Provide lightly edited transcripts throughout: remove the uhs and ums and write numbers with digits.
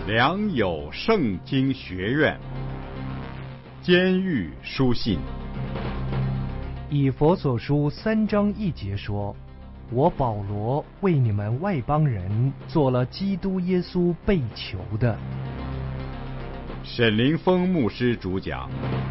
良友圣经学院，监狱书信。 以弗所书3章1节说：我保罗为你们外邦人做了基督耶稣被囚的。 沈凌峰牧师主讲。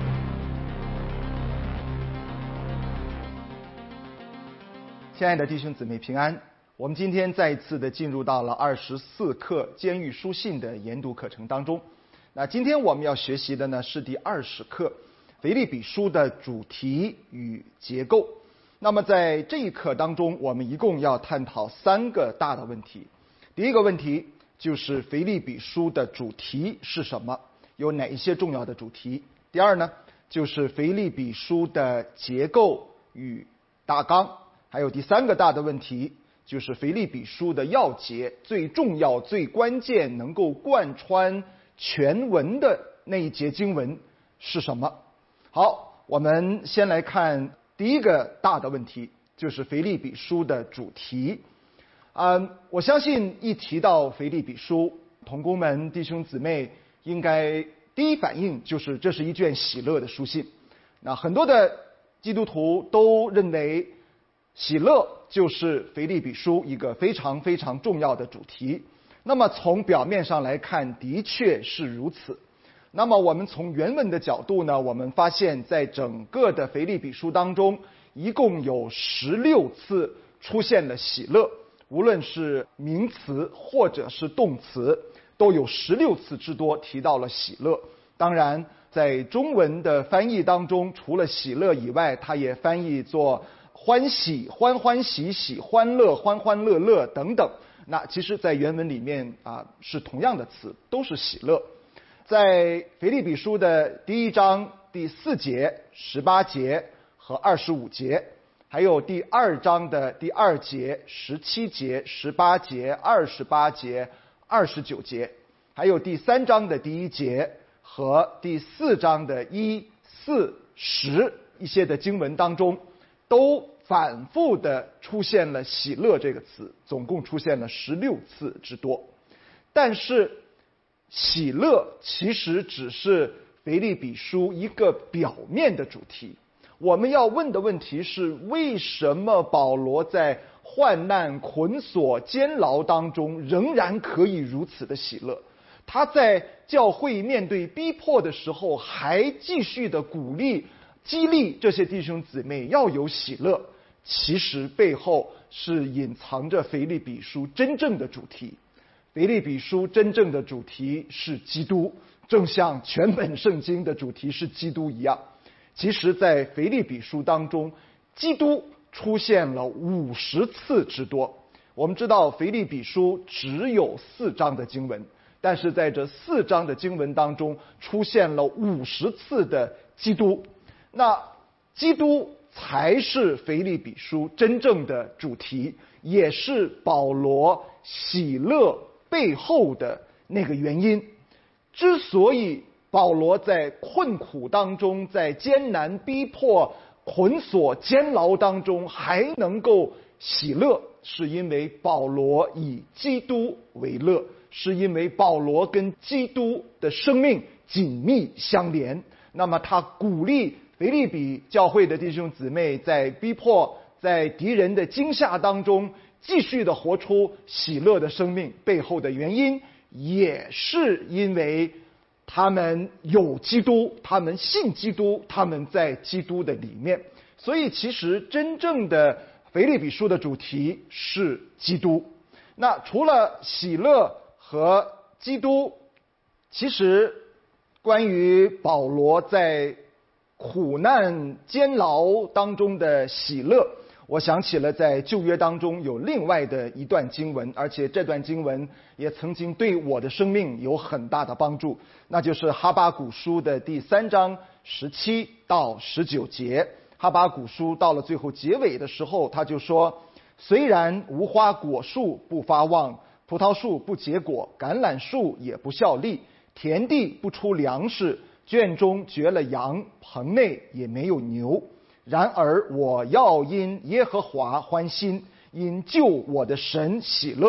亲爱的弟兄姊妹平安，我们今天再一次的进入到了24课监狱书信的研读课程当中。那今天我们要学习的呢是第20课腓立比书的主题与结构。那么在这一课当中，我们一共要探讨3个大的问题。第一个问题就是腓立比书的主题是什么，有哪一些重要的主题。第二呢，就是腓立比书的结构与大纲。还有第3个大的问题，就是腓立比书的要节，最重要最关键能够贯穿全文的那一节经文是什么。好，我们先来看第一个大的问题，就是腓立比书的主题。我相信一提到腓立比书，同工们弟兄姊妹应该第一反应就是这是一卷喜乐的书信。那很多的基督徒都认为喜乐就是腓立比书一个非常非常重要的主题。那么从表面上来看，的确是如此。那么我们从原文的角度呢，我们发现在整个的腓立比书当中，一共有16次出现了喜乐，无论是名词或者是动词，都有16次之多提到了喜乐。当然在中文的翻译当中，除了喜乐以外，它也翻译作欢喜、欢欢喜喜、欢乐、欢欢乐乐等等。那其实在原文里面是同样的词，都是喜乐。在腓立比书的第1章第4节、18节和25节，还有第2章的第2节、17节、18节、28节、29节，还有第3章的第1节和第4章的1、4、10一些的经文当中，都反复的出现了喜乐这个词，总共出现了16次之多。但是喜乐其实只是腓立比书一个表面的主题。我们要问的问题是，为什么保罗在患难、捆锁、监牢当中仍然可以如此的喜乐？他在教会面对逼迫的时候，还继续的鼓励、激励这些弟兄姊妹要有喜乐。其实背后是隐藏着腓立比书真正的主题。腓立比书真正的主题是基督，正像全本圣经的主题是基督一样。其实在腓立比书当中，基督出现了50次之多。我们知道腓立比书只有4章的经文，但是在这4章的经文当中出现了50次的基督。那基督才是腓立比书真正的主题，也是保罗喜乐背后的那个原因。之所以保罗在困苦当中，在艰难逼迫、捆锁、监牢当中还能够喜乐，是因为保罗以基督为乐，是因为保罗跟基督的生命紧密相连。那么他鼓励腓立比教会的弟兄姊妹在逼迫、在敌人的惊吓当中继续的活出喜乐的生命，背后的原因也是因为他们有基督，他们信基督，他们在基督的里面。所以其实真正的腓立比书的主题是基督。那除了喜乐和基督，其实关于保罗在苦难监牢当中的喜乐，我想起了在旧约当中有另外的一段经文，而且这段经文也曾经对我的生命有很大的帮助，那就是哈巴谷书的第3章17到19节。哈巴谷书到了最后结尾的时候，他就说：虽然无花果树不发旺，葡萄树不结果，橄榄树也不效力，田地不出粮食，圈中绝了羊，棚内也没有牛。然而我要因耶和华欢心，因救我的神喜乐。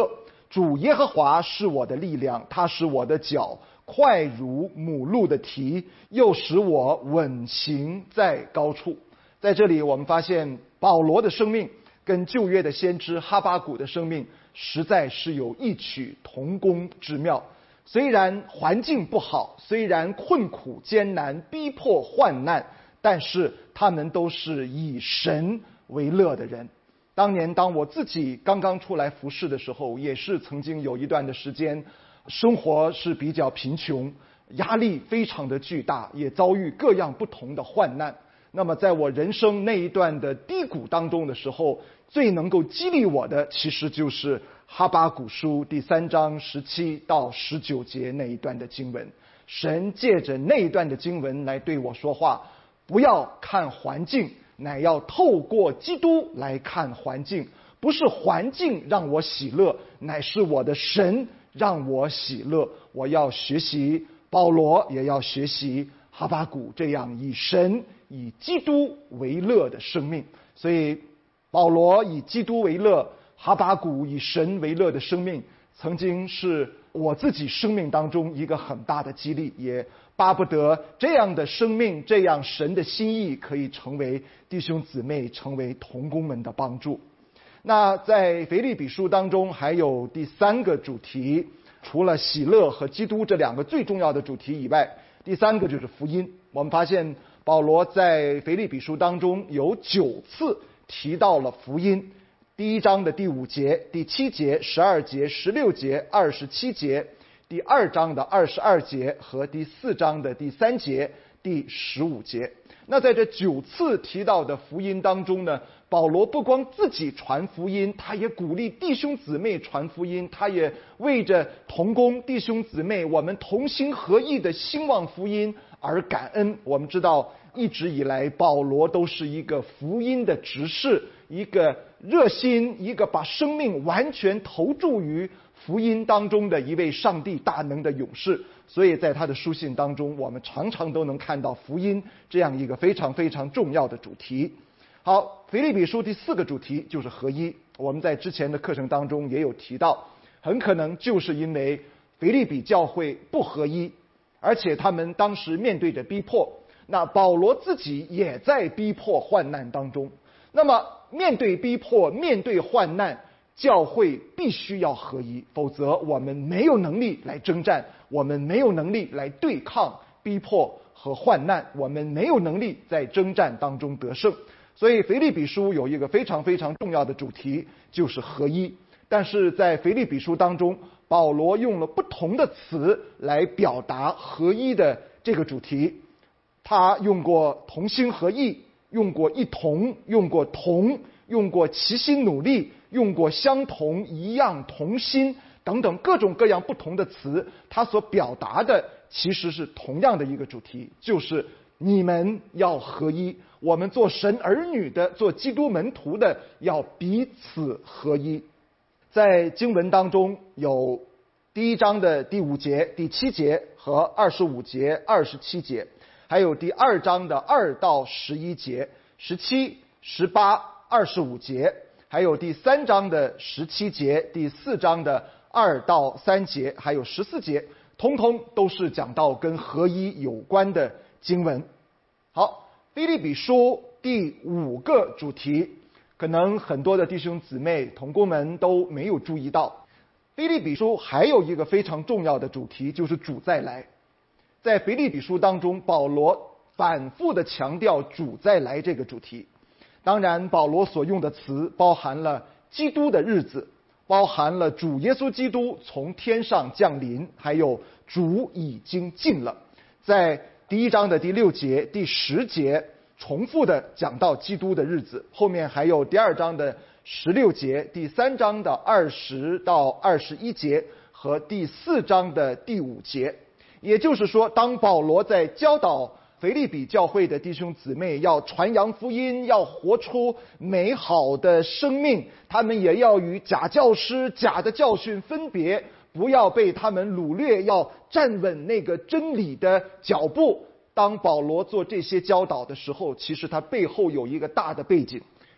主耶和华是我的力量，他使我的脚快如母鹿的蹄，又使我稳行在高处。在这里我们发现保罗的生命跟旧约的先知哈巴谷的生命实在是有异曲同工之妙。虽然环境不好，虽然困苦艰难，逼迫患难，但是他们都是以神为乐的人。当年当我自己刚刚出来服侍的时候，也是曾经有一段的时间生活是比较贫穷，压力非常的巨大，也遭遇各样不同的患难。那么在我人生那一段的低谷当中的时候，最能够激励我的其实就是哈巴谷书第3章17到19节那一段的经文。神借着那一段的经文来对我说话，不要看环境，乃要透过基督来看环境。不是环境让我喜乐，乃是我的神让我喜乐。我要学习保罗，也要学习哈巴谷这样以神以基督为乐的生命。所以保罗以基督为乐，哈巴谷以神为乐的生命，曾经是我自己生命当中一个很大的激励，也巴不得这样的生命，这样神的心意可以成为弟兄姊妹，成为同工们的帮助。那在腓立比书当中还有第3个主题，除了喜乐和基督这2个最重要的主题以外，第3个就是福音。我们发现保罗在腓立比书当中有9次提到了福音。第1章的第5节、第7节、12节、16节、27节，第2章的22节和第4章的第3节、第15节。那在这9次提到的福音当中呢，保罗不光自己传福音，他也鼓励弟兄姊妹传福音，他也为着同工弟兄姊妹我们同心合意的兴旺福音而感恩。我们知道一直以来保罗都是一个福音的执事，一个热心，一个把生命完全投注于福音当中的一位上帝大能的勇士。所以在他的书信当中，我们常常都能看到福音这样一个非常非常重要的主题。好，腓立比书第4个主题就是合一。我们在之前的课程当中也有提到，很可能就是因为腓立比教会不合一，而且他们当时面对着逼迫，那保罗自己也在逼迫患难当中。那么面对逼迫，面对患难，教会必须要合一，否则我们没有能力来征战，我们没有能力来对抗逼迫和患难，我们没有能力在征战当中得胜。所以腓立比书有一个非常非常重要的主题，就是合一。但是在腓立比书当中，保罗用了不同的词来表达合一的这个主题。他用过同心合意，用过一同，用过同，用过齐心努力，用过相同、一样、同心等等各种各样不同的词，他所表达的其实是同样的一个主题，就是你们要合一。我们做神儿女的，做基督门徒的，要彼此合一。在经文当中有第1章的第5节、第7节和25节、27节，还有第2章的2到11节、17、18、25节，还有第3章的17节、第4章的2到3节，还有14节，通通都是讲到跟合一有关的经文。好，腓立比书第5个主题，可能很多的弟兄姊妹同工们都没有注意到，腓立比书还有一个非常重要的主题，就是主再来。在腓立比书当中，保罗反复的强调主再来这个主题。当然保罗所用的词包含了基督的日子，包含了主耶稣基督从天上降临，还有主已经近了。在第1章的第6节、第10节重复的讲到基督的日子，后面还有第2章的16节、第3章的20到21节和第4章的第5节。也就是说，当保罗在教导腓立比教会的弟兄姊妹要传扬福音，要活出美好的生命，他们也要与假教师、假的教训分别，不要被他们掳掠，要站稳那个真理的脚步。当保罗做这些教导的时候，其实他背后有一个大的背景，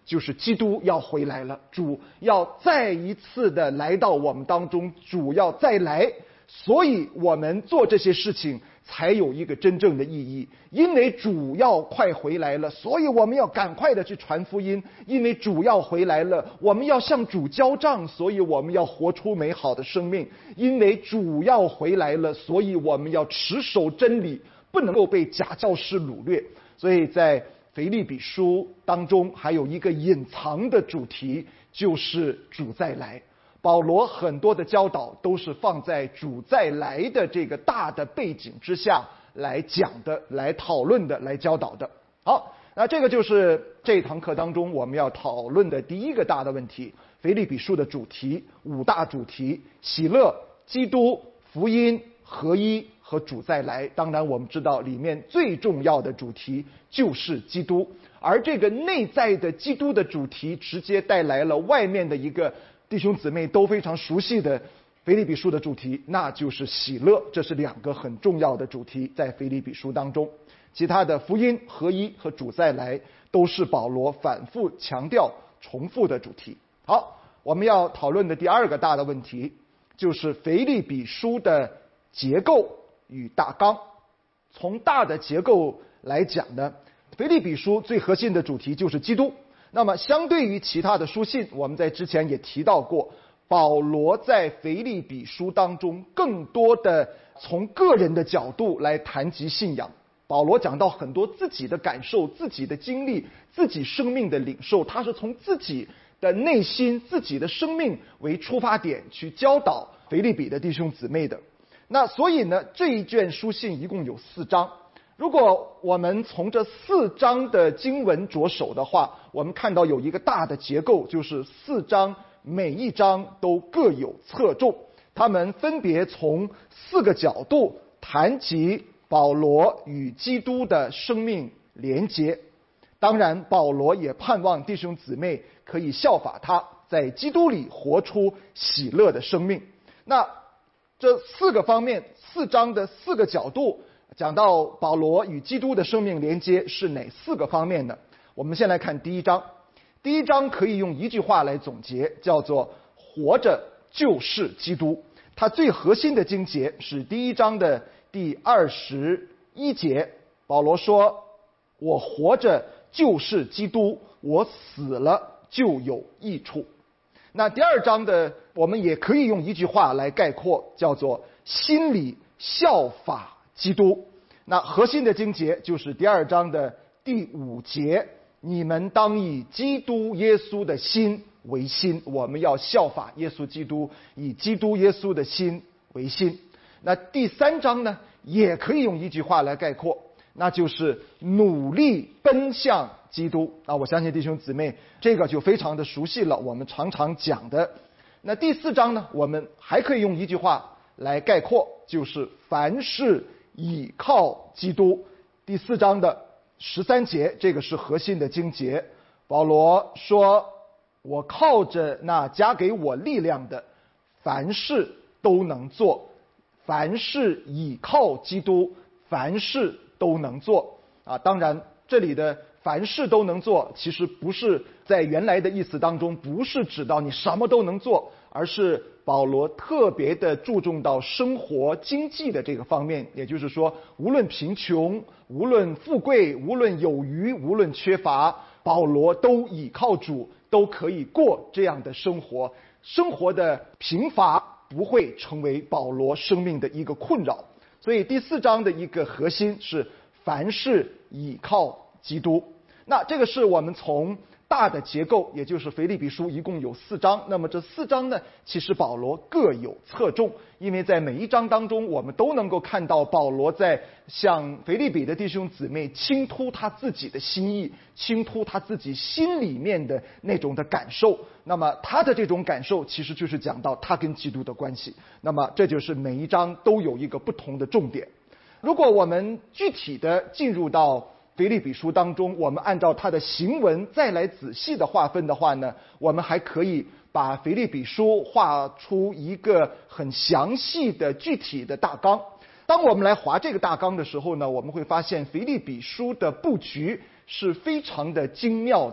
就是基督要回来了，主要再一次的来到我们当中，主要再来，所以我们做这些事情才有一个真正的意义。因为主要快回来了，所以我们要赶快的去传福音。因为主要回来了，我们要向主交账，所以我们要活出美好的生命。因为主要回来了，所以我们要持守真理，不能够被假教师掳掠。所以在腓立比书当中还有一个隐藏的主题，就是主再来。保罗很多的教导都是放在主再来的这个大的背景之下来讲的、来讨论的、来教导的。好，那这个就是这一堂课当中我们要讨论的第一个大的问题，腓立比书的主题，5大主题：喜乐、基督、福音、合一和主再来。当然我们知道里面最重要的主题就是基督，而这个内在的基督的主题直接带来了外面的一个弟兄姊妹都非常熟悉的腓立比书的主题，那就是喜乐。这是2个很重要的主题在腓立比书当中。其他的福音、合一和主再来都是保罗反复强调重复的主题。好，我们要讨论的第2个大的问题就是腓立比书的结构与大纲。从大的结构来讲呢，腓立比书最核心的主题就是基督。那么相对于其他的书信，我们在之前也提到过，保罗在腓立比书当中更多的从个人的角度来谈及信仰。保罗讲到很多自己的感受、自己的经历、自己生命的领受，他是从自己的内心、自己的生命为出发点去教导腓立比的弟兄姊妹的。那所以呢，这一卷书信一共有4章。如果我们从这4章的经文着手的话，我们看到有一个大的结构，就是4章每一章都各有侧重，他们分别从4个角度谈及保罗与基督的生命连结。当然保罗也盼望弟兄姊妹可以效法他，在基督里活出喜乐的生命。那这4个方面，4章的4个角度讲到保罗与基督的生命连接是哪4个方面呢？我们先来看第1章。第1章可以用一句话来总结，叫做活着就是基督。它最核心的经节是第1章的第21节，保罗说，我活着就是基督，我死了就有益处。那第2章的我们也可以用一句话来概括，叫做心里效法基督。那核心的经节就是第2章的第5节，你们当以基督耶稣的心为心。我们要效法耶稣基督，以基督耶稣的心为心。那第3章呢，也可以用一句话来概括，那就是努力奔向基督。我相信弟兄姊妹这个就非常的熟悉了，我们常常讲的。那第4章呢，我们还可以用一句话来概括，就是凡事倚靠基督。第4章的13节，这个是核心的经节。保罗说，我靠着那加给我力量的，凡事都能做。凡事倚靠基督，凡事都能做。当然这里的凡事都能做，其实不是在原来的意思当中，不是指到你什么都能做，而是保罗特别的注重到生活经济的这个方面。也就是说，无论贫穷，无论富贵，无论有余，无论缺乏，保罗都倚靠主，都可以过这样的生活。生活的贫乏不会成为保罗生命的一个困扰。所以第4章的一个核心是凡事倚靠基督。那这个是我们从大的结构，也就是腓立比书一共有4章。那么这4章呢，其实保罗各有侧重，因为在每一章当中，我们都能够看到保罗在向腓立比的弟兄姊妹倾吐他自己的心意，倾吐他自己心里面的那种的感受。那么他的这种感受其实就是讲到他跟基督的关系。那么这就是每一章都有一个不同的重点。如果我们具体的进入到腓立比书当中，我们按照它的行文再来仔细的划分的话呢，我们还可以把腓立比书画出一个很详细的具体的大纲。当我们来划这个大纲的时候呢，我们会发现腓立比书的布局是非常的精妙的。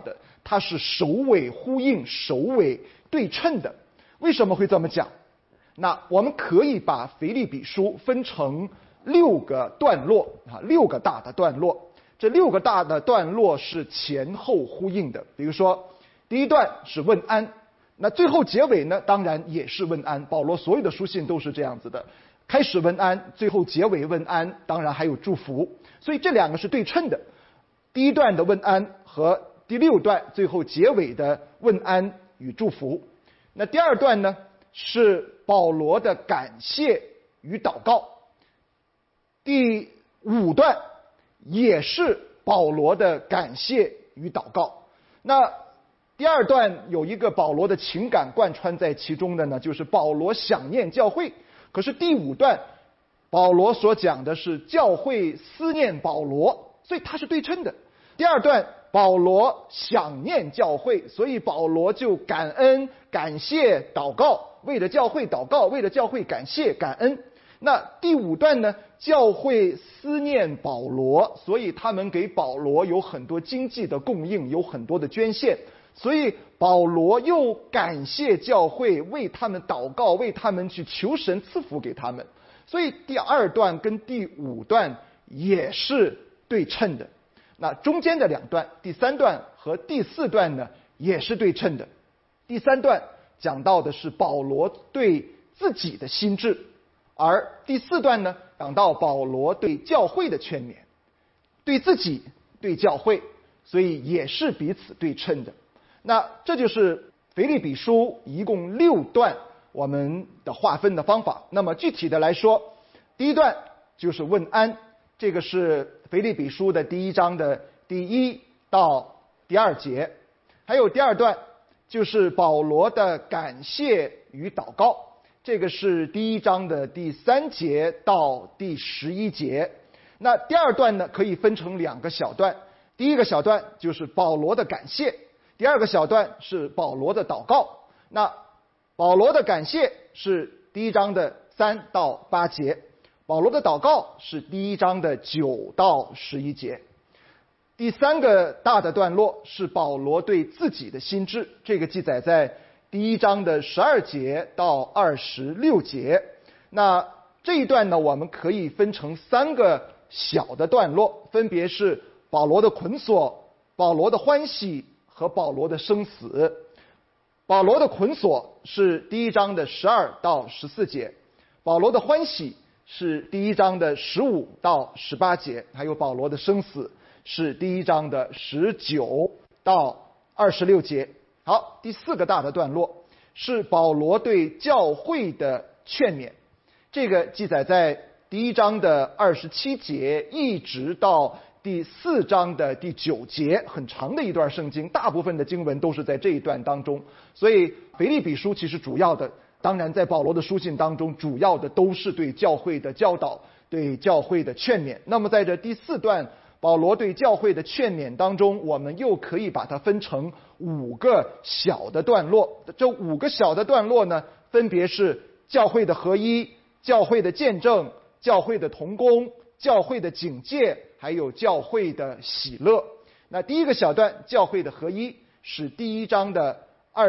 它是首尾呼应、首尾对称的。为什么会这么讲？那我们可以把腓立比书分成6个段落，6个大的段落。这6个大的段落是前后呼应的。比如说，第一段是问安，那最后结尾呢，当然也是问安。保罗所有的书信都是这样子的，开始问安，最后结尾问安，当然还有祝福。所以这2个是对称的。第一段的问安和第6段最后结尾的问安与祝福。那第2段呢，是保罗的感谢与祷告。第5段也是保罗的感谢与祷告。那第2段有一个保罗的情感贯穿在其中的呢，就是保罗想念教会。可是第5段保罗所讲的是教会思念保罗，所以它是对称的。第2段保罗想念教会，所以保罗就感恩、感谢、祷告，为了教会祷告，为了教会感谢、感恩。那第5段呢，教会思念保罗，所以他们给保罗有很多经济的供应，有很多的捐献，所以保罗又感谢教会，为他们祷告，为他们去求神赐福给他们。所以第2段跟第5段也是对称的。那中间的2段，第3段和第4段呢，也是对称的。第3段讲到的是保罗对自己的心志，而第4段呢，讲到保罗对教会的劝勉，对自己，对教会，所以也是彼此对称的。那这就是腓立比书一共6段我们的划分的方法。那么具体的来说，第一段就是问安，这个是腓立比书的第1章的第1到第2节。还有第2段就是保罗的感谢与祷告，这个是第1章的第3节到第11节。那第2段呢，可以分成2个小段。第1个小段就是保罗的感谢，第2个小段是保罗的祷告。那保罗的感谢是第1章的3到8节，保罗的祷告是第1章的9到11节。第3个大的段落是保罗对自己的心志，这个记载在第1章的12节到26节。那这一段呢，我们可以分成3个小的段落，分别是保罗的捆锁、保罗的欢喜和保罗的生死。保罗的捆锁是第1章的12到14节，保罗的欢喜是第1章的15到18节，还有保罗的生死是第1章的19到26节。好，第4个大的段落是保罗对教会的劝勉，这个记载在第1章的27节一直到第4章的第9节，很长的一段圣经，大部分的经文都是在这一段当中。所以腓立比书其实主要的，当然在保罗的书信当中，主要的都是对教会的教导，对教会的劝勉。那么在这第4段保罗对教会的劝勉当中，我们又可以把它分成5个小的段落。这5个小的段落呢，分别是教会的合一、教会的见证、教会的同工、教会的警戒，还有教会的喜乐。那第1个小段教会的合一是第1章的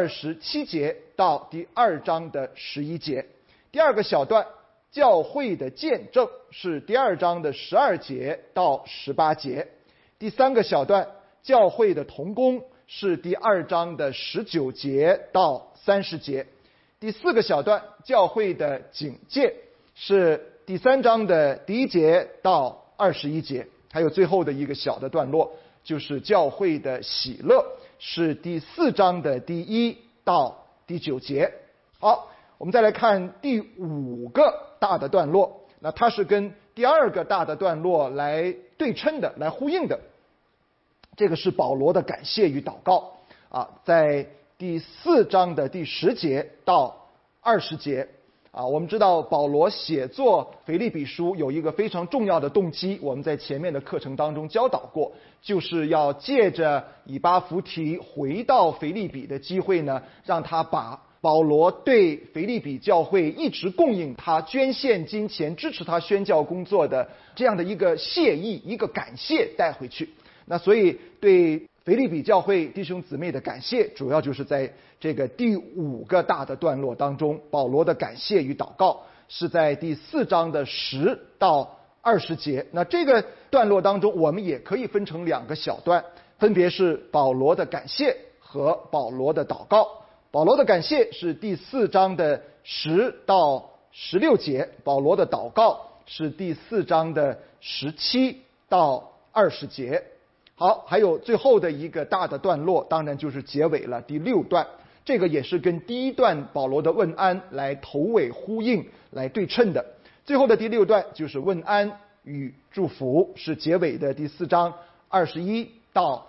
27节到第2章的11节。第2个小段教会的见证是第2章的12节到18节。第3个小段教会的同工是第2章的19节到30节。第4个小段教会的警戒是第3章的第1节到21节。还有最后的一个小的段落就是教会的喜乐，是第4章的第1到第9节。好，我们再来看第5个大的段落，那它是跟第2个大的段落来对称的，来呼应的。这个是保罗的感谢与祷告在第4章的第10节到20节。我们知道保罗写作腓立比书有一个非常重要的动机，我们在前面的课程当中教导过，就是要借着以巴弗提回到腓立比的机会呢，让他把保罗对腓立比教会一直供应他、捐献金钱支持他宣教工作的这样的一个谢意、一个感谢带回去。那所以对腓腓立比教会弟兄姊妹的感谢，主要就是在这个第5个大的段落当中，保罗的感谢与祷告是在第4章的10到20节。那这个段落当中，我们也可以分成2个小段，分别是保罗的感谢和保罗的祷告。保罗的感谢是第4章的10到16节，保罗的祷告是第4章的17到20节。好，还有最后的一个大的段落，当然就是结尾了，第6段。这个也是跟第1段保罗的问安来头尾呼应，来对称的。最后的第6段就是问安与祝福，是结尾的第4章21到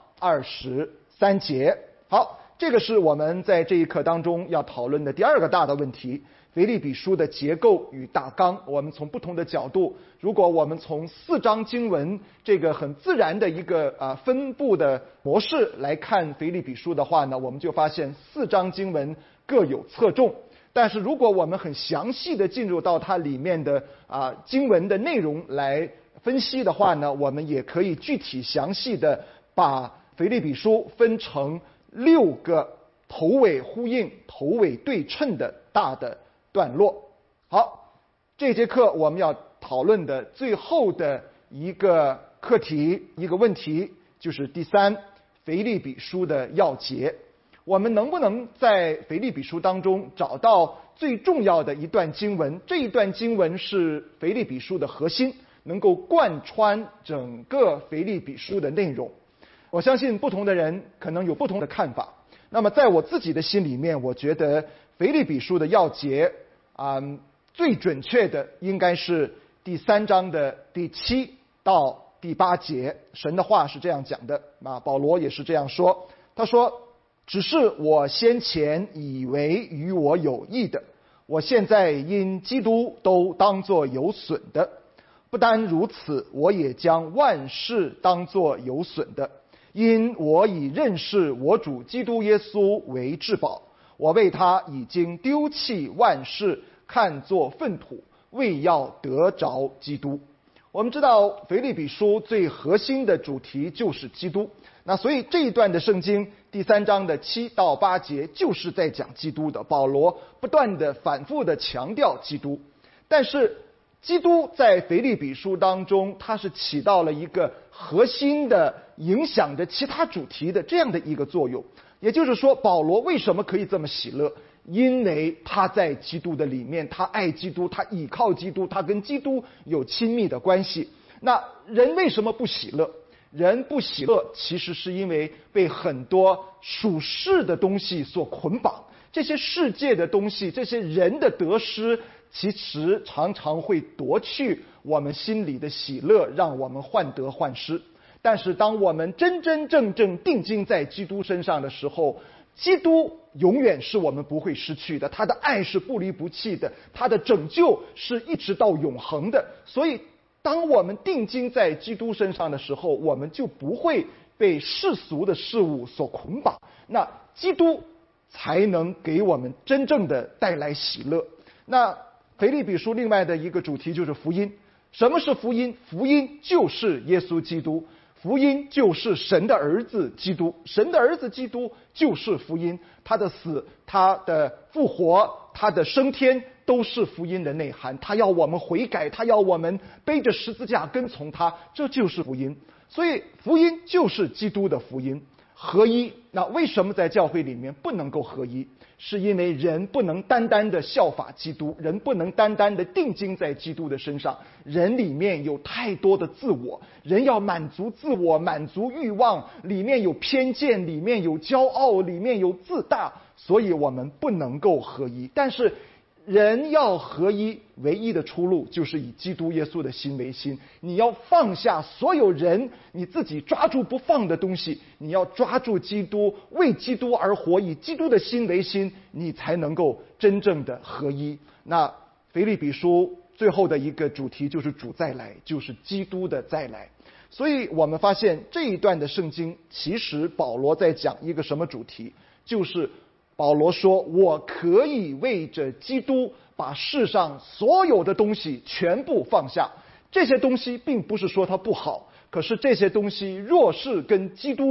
23节。好，这个是我们在这一课当中要讨论的第2个大的问题，腓立比书的结构与大纲。我们从不同的角度，如果我们从4章经文这个很自然的一个分布的模式来看腓立比书的话呢，我们就发现4章经文各有侧重。但是如果我们很详细的进入到它里面的经文的内容来分析的话呢，我们也可以具体详细的把腓立比书分成6个头尾呼应、头尾对称的大的段落。好，这节课我们要讨论的最后的一个课题、一个问题，就是第3，腓立比书的要节。我们能不能在腓立比书当中找到最重要的一段经文？这一段经文是腓立比书的核心，能够贯穿整个腓立比书的内容。我相信不同的人可能有不同的看法。那么在我自己的心里面，我觉得腓立比书的要节最准确的应该是第3章的第7到第8节。神的话是这样讲的，保罗也是这样说。他说，只是我先前以为与我有益的，我现在因基督都当作有损的。不单如此，我也将万事当作有损的，因我以认识我主基督耶稣为至宝。我为他已经丢弃万事，看作粪土，为要得着基督。我们知道腓立比书最核心的主题就是基督，那所以这一段的圣经第3章的7到8节就是在讲基督的。保罗不断的反复的强调基督，但是基督在腓立比书当中，它是起到了一个核心的影响着其他主题的这样的一个作用。也就是说，保罗为什么可以这么喜乐？因为他在基督的里面，他爱基督，他倚靠基督，他跟基督有亲密的关系。那人为什么不喜乐？人不喜乐，其实是因为被很多属世的东西所捆绑。这些世界的东西，这些人的得失，其实常常会夺去我们心里的喜乐，让我们患得患失。但是当我们真真正正定睛在基督身上的时候，基督永远是我们不会失去的，他的爱是不离不弃的，他的拯救是一直到永恒的。所以当我们定睛在基督身上的时候，我们就不会被世俗的事物所捆绑，那基督才能给我们真正的带来喜乐。那腓立比书另外的一个主题就是福音。什么是福音？福音就是耶稣基督，福音就是神的儿子基督，神的儿子基督就是福音。他的死，他的复活，他的升天，都是福音的内涵。他要我们悔改，他要我们背着十字架跟从他，这就是福音。所以福音就是基督的福音。合一，那为什么在教会里面不能够合一？是因为人不能单单的效法基督，人不能单单的定睛在基督的身上，人里面有太多的自我，人要满足自我，满足欲望，里面有偏见，里面有骄傲，里面有自大，所以我们不能够合一。但是人要合一，唯一的出路就是以基督耶稣的心为心。你要放下所有人你自己抓住不放的东西，你要抓住基督，为基督而活，以基督的心为心，你才能够真正的合一。那腓立比书最后的一个主题就是主再来，就是基督的再来。所以我们发现这一段的圣经，其实保罗在讲一个什么主题？就是保罗说，我可以为着基督把世上所有的东西全部放下。这些东西并不是说它不好，可是这些东西若是跟基督比，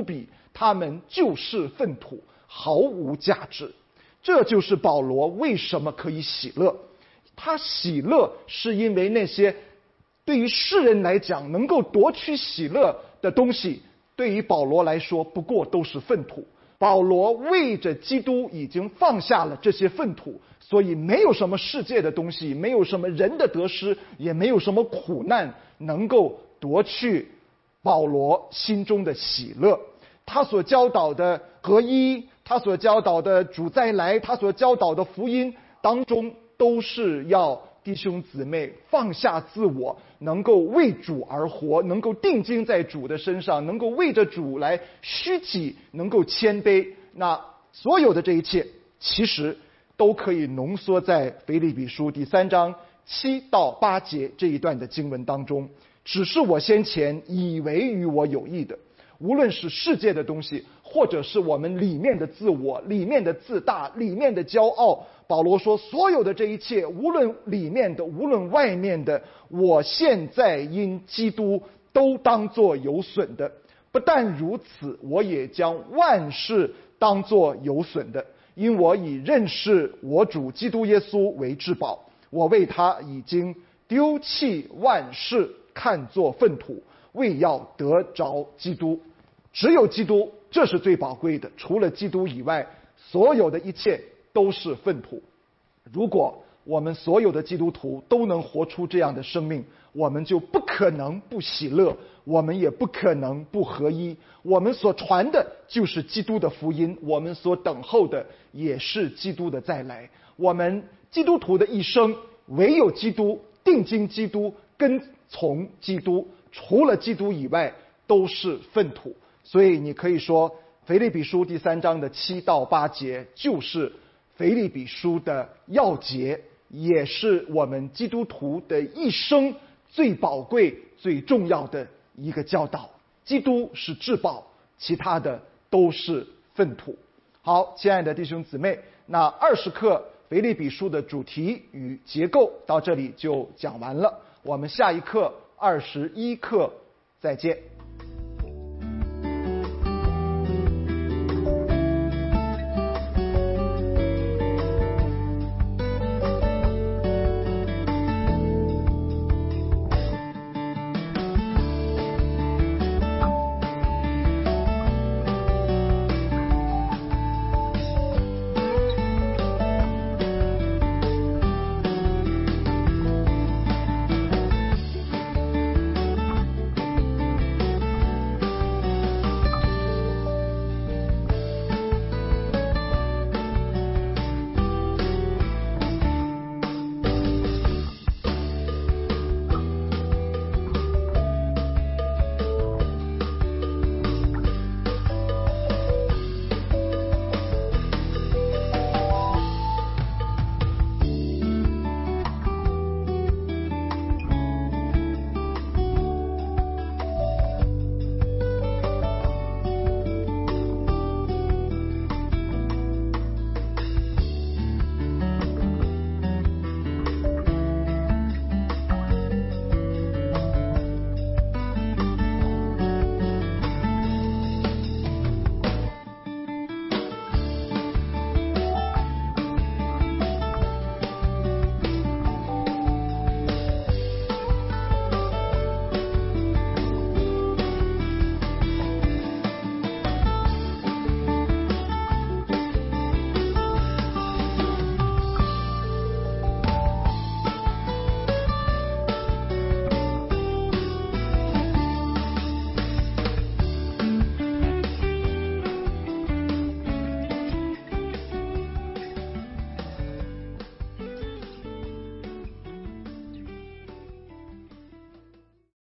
他们就是粪土，毫无价值。这就是保罗为什么可以喜乐。他喜乐是因为那些对于世人来讲能够夺取喜乐的东西，对于保罗来说不过都是粪土。保罗为着基督已经放下了这些粪土，所以没有什么世界的东西，没有什么人的得失，也没有什么苦难能够夺去保罗心中的喜乐。他所教导的合一，他所教导的主再来，他所教导的福音当中，都是要弟兄姊妹放下自我，能够为主而活，能够定睛在主的身上，能够为着主来虚己，能够谦卑。那所有的这一切其实都可以浓缩在腓立比书第3章7到8节这一段的经文当中。只是我先前以为与我有益的，无论是世界的东西，或者是我们里面的自我，里面的自大，里面的骄傲，保罗说所有的这一切，无论里面的无论外面的，我现在因基督都当作有损的。不但如此，我也将万事当作有损的，因我以认识我主基督耶稣为至宝。我为他已经丢弃万事，看作粪土，为要得着基督。只有基督，这是最宝贵的，除了基督以外，所有的一切都是粪土。如果我们所有的基督徒都能活出这样的生命，我们就不可能不喜乐，我们也不可能不合一。我们所传的就是基督的福音，我们所等候的也是基督的再来。我们基督徒的一生，唯有基督，定睛基督，跟从基督，除了基督以外都是粪土。所以你可以说腓立比书第3章的7到8节就是腓立比书的要节，也是我们基督徒的一生最宝贵最重要的一个教导。基督是至宝，其他的都是粪土。好，亲爱的弟兄姊妹，那20课腓立比书的主题与结构到这里就讲完了，我们下一课21课再见。